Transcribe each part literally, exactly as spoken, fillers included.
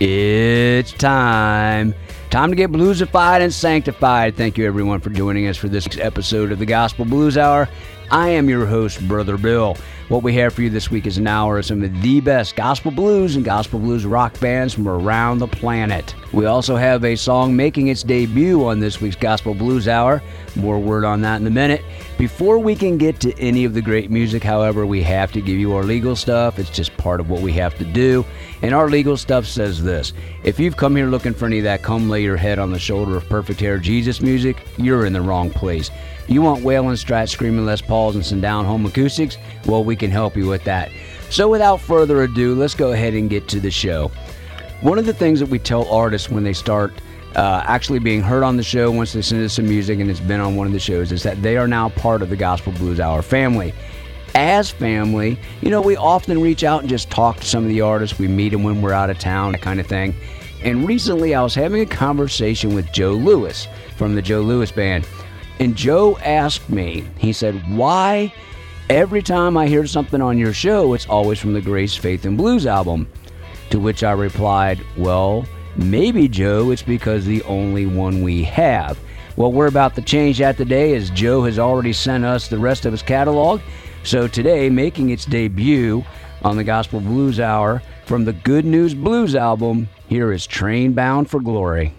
It's time. Time to get bluesified and sanctified. Thank you, everyone, for joining us for this episode of the Gospel Blues Hour. I am your host, Brother Bill. What we have for you this week is an hour of some of the best gospel blues and gospel blues rock bands from around the planet. We also have a song making its debut on this week's Gospel Blues Hour. More word on that in a minute. Before we can get to any of the great music, however, we have to give you our legal stuff. It's just part of what we have to do. And our legal stuff says this: if you've come here looking for any of that come lay your head on the shoulder of perfect hair Jesus music, you're in the wrong place. You want wailing, strat, screaming Les Pauls and some down-home acoustics? Well, we can help you with that. So without further ado, let's go ahead and get to the show. One of the things that we tell artists when they start uh, actually being heard on the show, once they send us some music and it's been on one of the shows, is that they are now part of the Gospel Blues Hour family. As family, you know, we often reach out and just talk to some of the artists. We meet them when we're out of town, that kind of thing. And recently I was having a conversation with Joe Lewis from the Joe Lewis Band. And Joe asked me, he said, why every time I hear something on your show, it's always from the Grace, Faith, and Blues album? To which I replied, well, maybe, Joe, it's because the only one we have. Well, we're about to change that today, as Joe has already sent us the rest of his catalog. So today, making its debut on the Gospel Blues Hour from the Good News Blues album, here is Train Bound for Glory.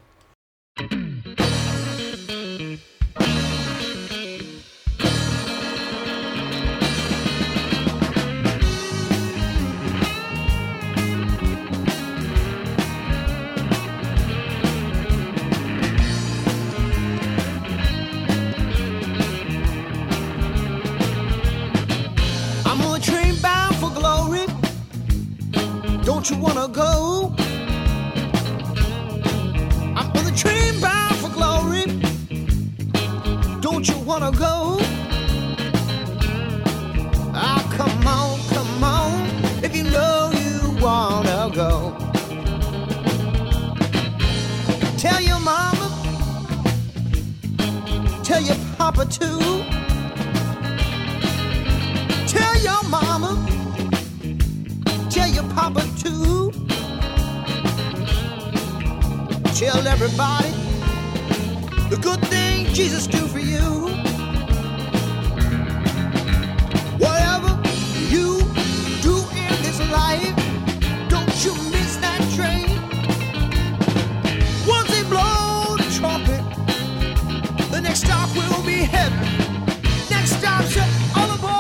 Don't you wanna go? I'm on the train bound for glory. Don't you wanna go? Ah, oh, come on, come on, if you know you wanna go. Tell your mama, tell your papa too. Tell your mama, tell your papa too. Tell everybody the good thing Jesus do for you. Whatever you do in this life, don't you miss that train. Once they blow the trumpet, the next stop will be heaven. Next stop, say all aboard.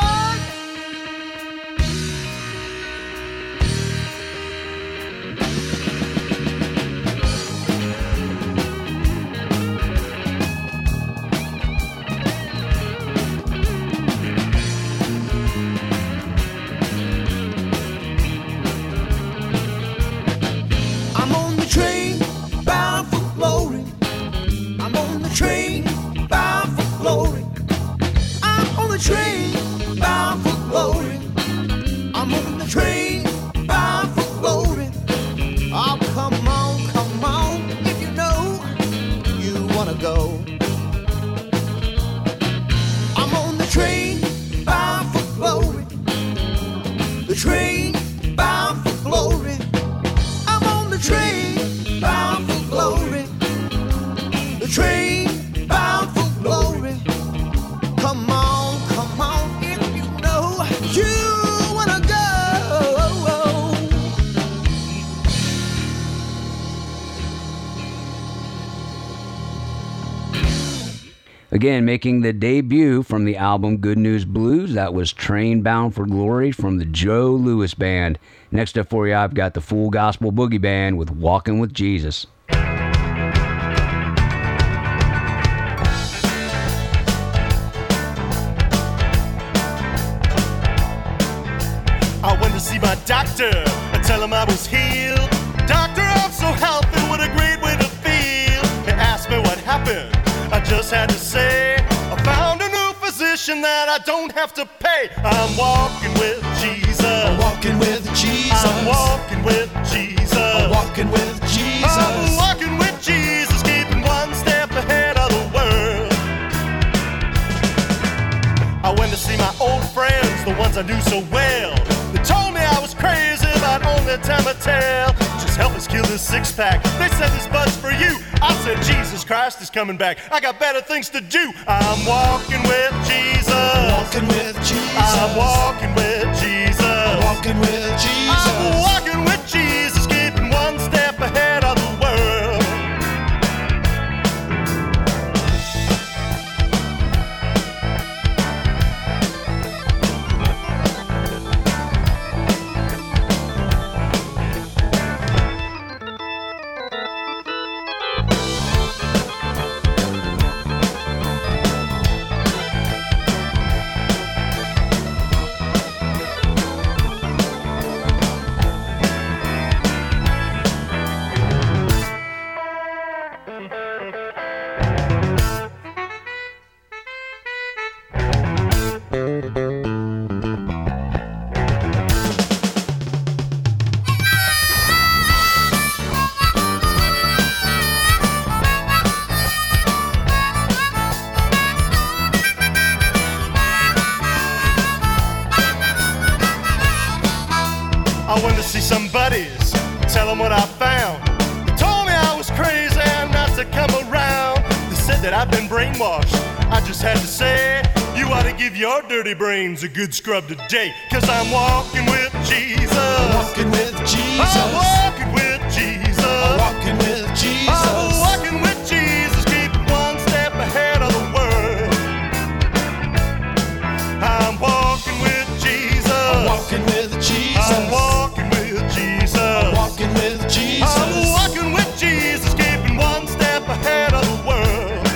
Again, making the debut from the album Good News Blues, that was Train Bound for Glory from the Joe Lewis Band. Next up for you, I've got the Full Gospel Boogie Band with Walking with Jesus. I went to see my doctor and tell him I was healed. Doctor, I'm so healthy, what a great way to feel. He asked me what happened. I just had to say, I found a new physician that I don't have to pay. I'm walking with Jesus. I'm walking with Jesus. I'm walking with Jesus. I'm walking with Jesus. I'm walking with Jesus, keeping one step ahead of the world. I went to see my old friends, the ones I knew so well. They told me I was crazy, but only time I tell. just help us kill this six-pack. They said this bud's for you. I said Jesus Christ is coming back. I got better things to do. I'm walking with Jesus. Walking with Jesus. I'm walking with Jesus. Walking with Jesus. I'm walking with Jesus, keeping one step ahead of the world. I went to see some buddies, tell them what I found. They told me I was crazy and not to come around. They said that I've been brainwashed. I just had to say, you ought to give your dirty brains a good scrub today. Cause I'm walking with Jesus. Walking with Jesus. I'm walking with Jesus. Walking with Jesus. I'm walking with Jesus, keeping one step ahead of the world. I'm walking with Jesus. Walking with Jesus. I'm walking with Jesus. Walking with Jesus. I'm walking with Jesus, keeping one step ahead of the world.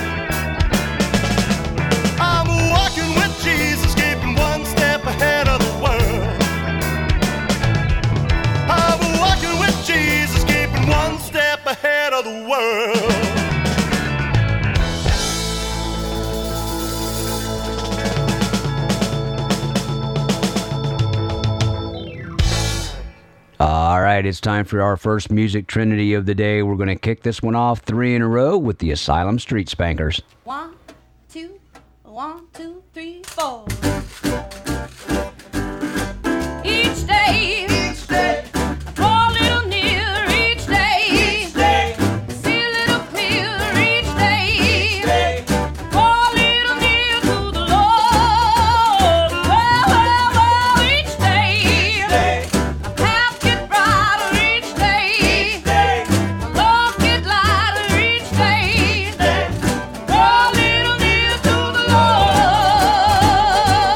I'm walking with Jesus, keeping one step ahead of the world. I'm walking with Jesus, keeping one step ahead of the world. All right, it's time for our first music trinity of the day. We're going to kick this one off three in a row with the Asylum Street Spankers. One, two, one, two, three, four. Each day, each day, I draw a little near each day. Each day, I see a little clearer each day. Each day, I draw a little near to the Lord. Well, well, well, each day, each day, my path get brighter each day. Each day, my load get lighter each day. Each day, I draw a little near to the Lord.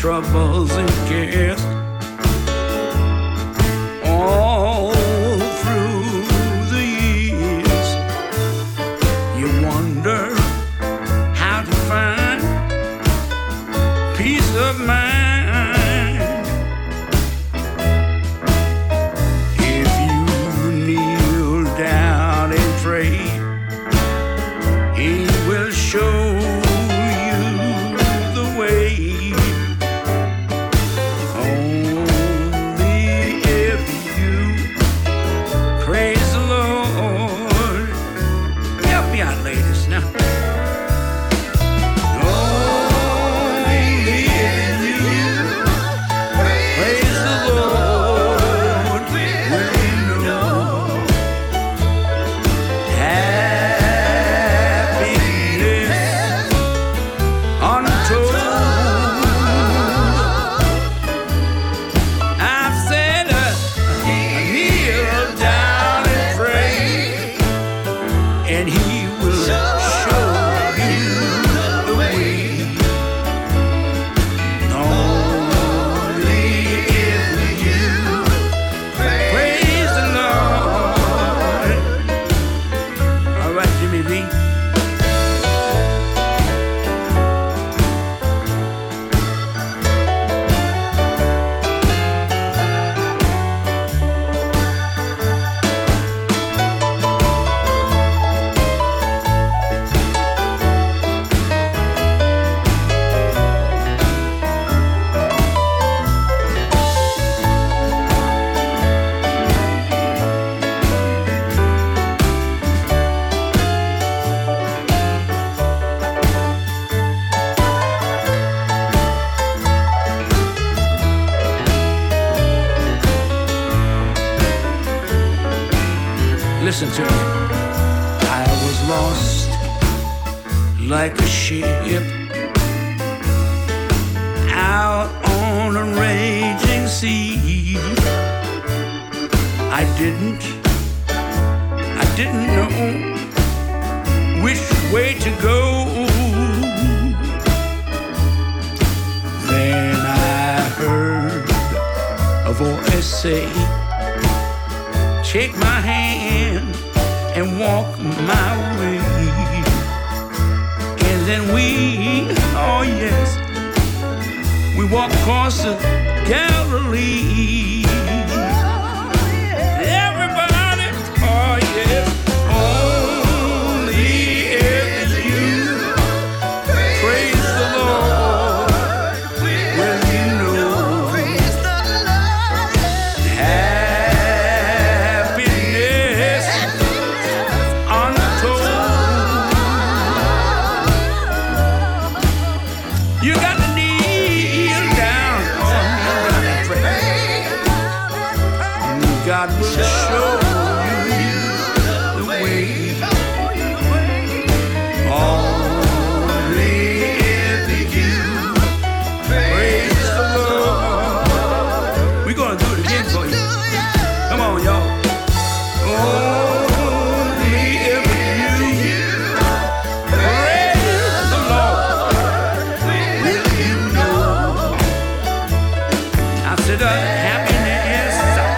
troubles and cares. All through the years, you wonder how to find peace of mind. If you kneel down and pray, He will show you the way. Only if you praise the Lord. Help me out, ladies, now. Only if you praise the Lord will you know happiness untold. I've said uh, kneel down and pray, and He will show you the way. Only if you praise the Lord. All right, Jimmy V. Listen to me. I was lost like a ship out on a raging sea. I didn't, I didn't know which way to go. Then I heard a voice say, take my hand and walk my way. And then we, oh yes, we walked across the Galilee. Everybody, oh yes, only if you praise the Lord will you know happiness untold. You got to kneel down and pray, and God will show you the way. Only if you praise the Lord. We're gonna do it again for you. Come on, y'all. Only if you praise the Lord will you know. I said, uh, happiness,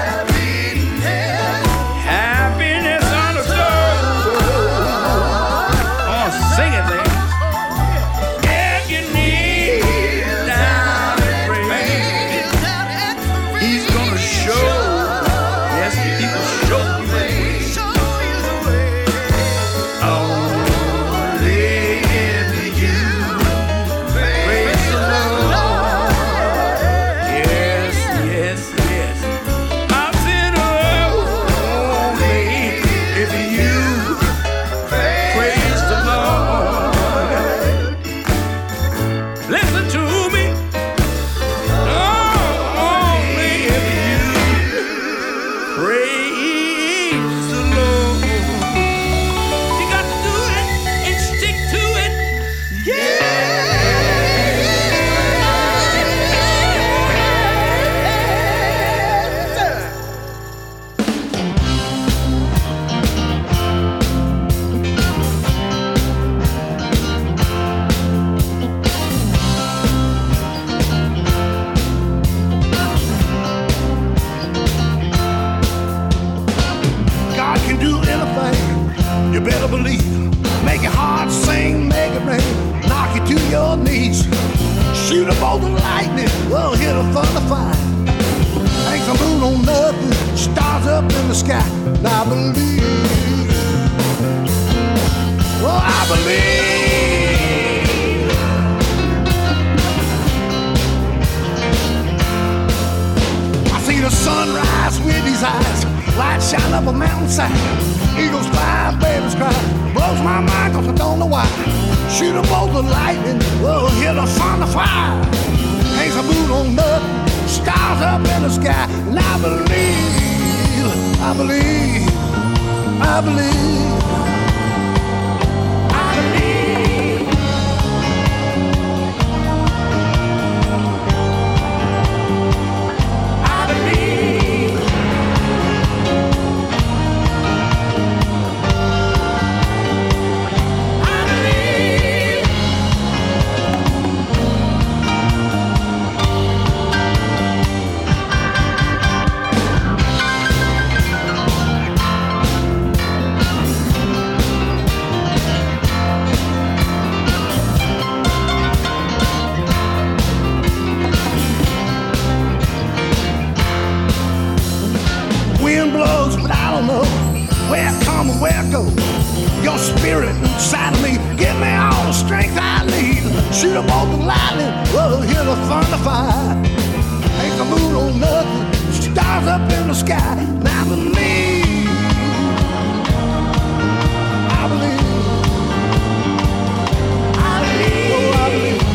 happiness untold. Oh, sing it, ladies. If you kneel down and pray, He's gonna show. Yes, He will show you the way. Only if you praise the Lord. Yes, yes, yes. a fun to find. Ain't the moon on nothing, stars up in the sky. And I believe, well, I believe. I see the sunrise with these eyes, light shine up a mountainside. Eagles fly, babies cry, blows my mind cause I don't know why. Shoot a bolt of lightning, we'll hit a sun of fire. Ain't the moon on nothing, stars up in the sky. And I believe, I believe, I believe, I believe. I believe. I believe. Wind blows, but I don't know where it come or where it go. Your spirit inside of me, give me all the strength I need. Shoot a bolt of lightning, we'll hit a thunder fire. Ain't the moon on nothing, stars up in the sky. And I believe, I believe, I believe, oh, I believe.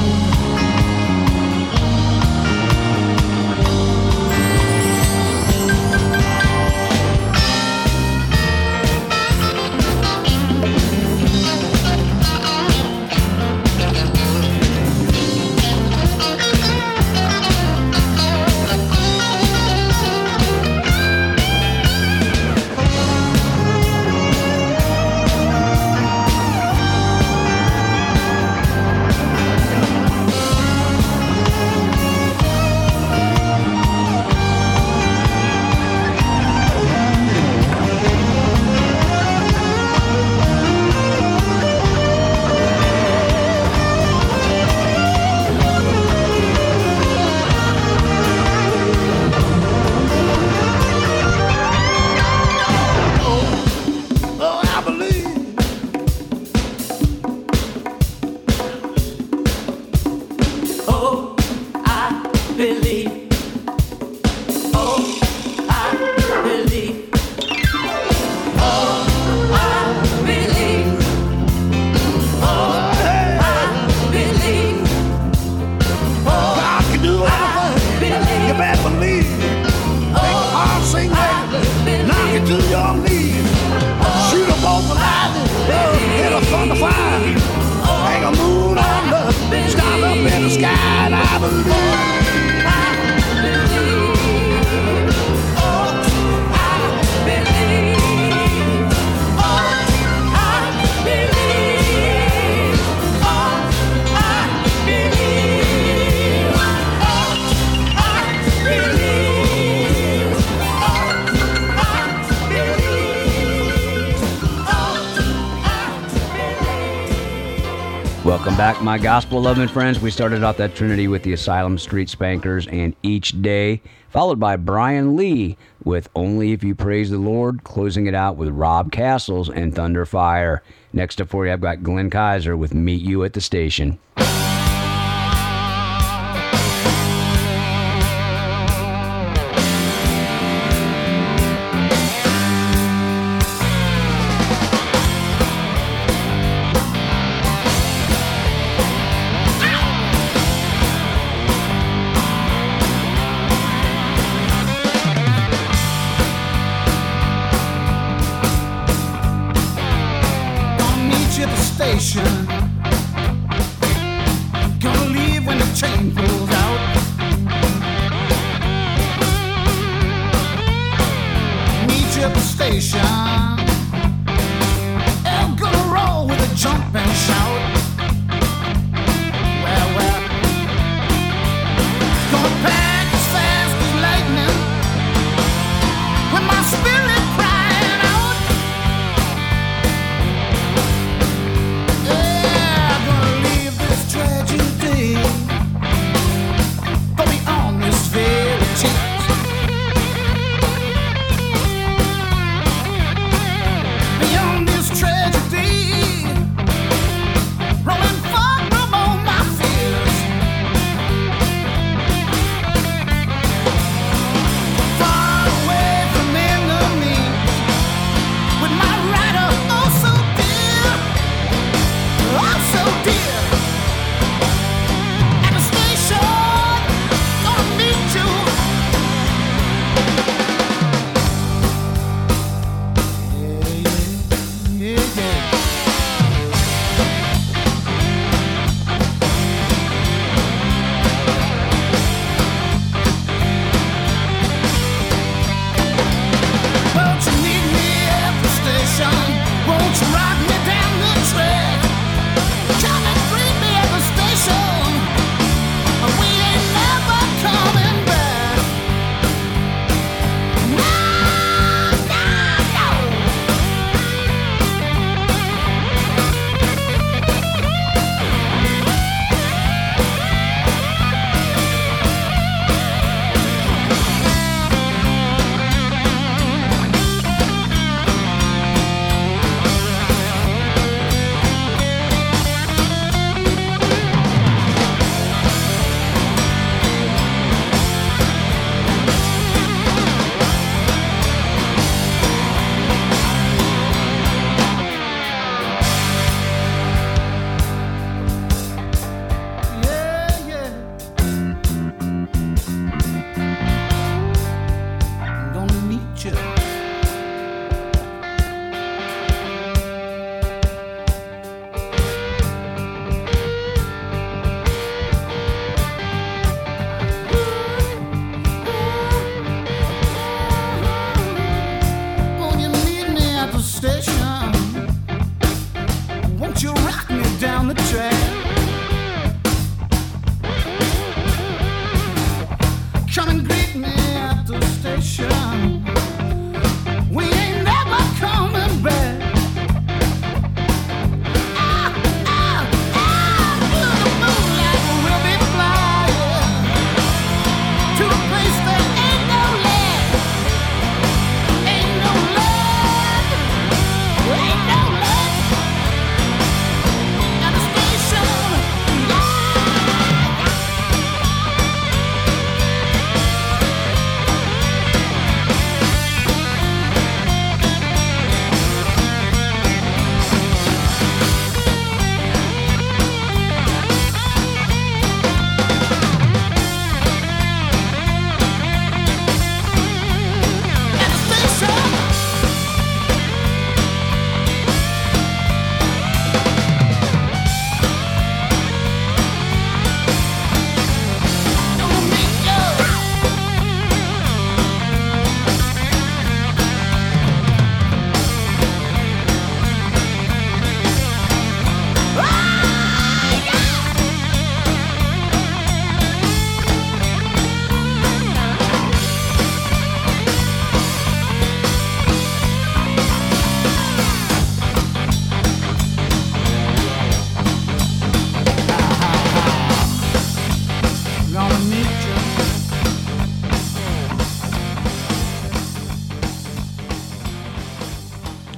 Welcome back, my gospel-loving friends. We started off that trinity with the Asylum Street Spankers and Each Day, followed by Brian Lee with Only If You Praise the Lord, closing it out with Rob Castles and Thunder Fire. Next up for you, I've got Glenn Kaiser with Meet You at the Station. Gonna leave when the train pulls out. Meet you at the station. I'm gonna roll with a jump and shout. Well, well, gonna pack as fast as lightning with my spirit crying out. Yeah.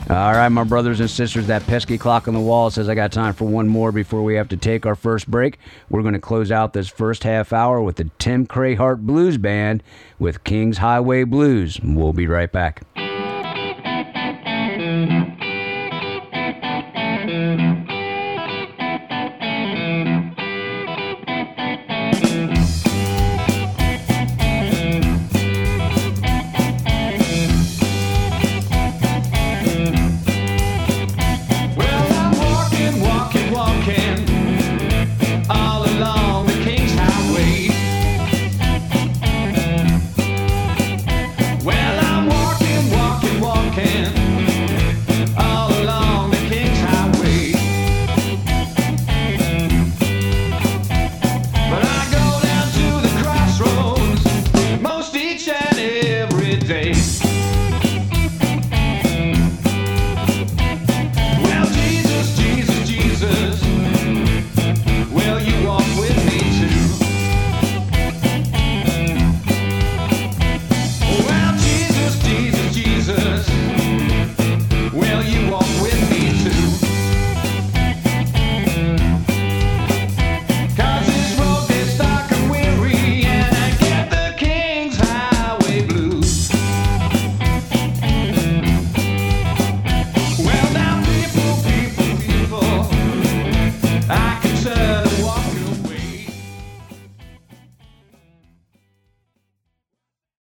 All right, my brothers and sisters, that pesky clock on the wall says I got time for one more before we have to take our first break. We're going to close out this first half hour with the Tim Crahart Blues Band with King's Highway Blues. We'll be right back.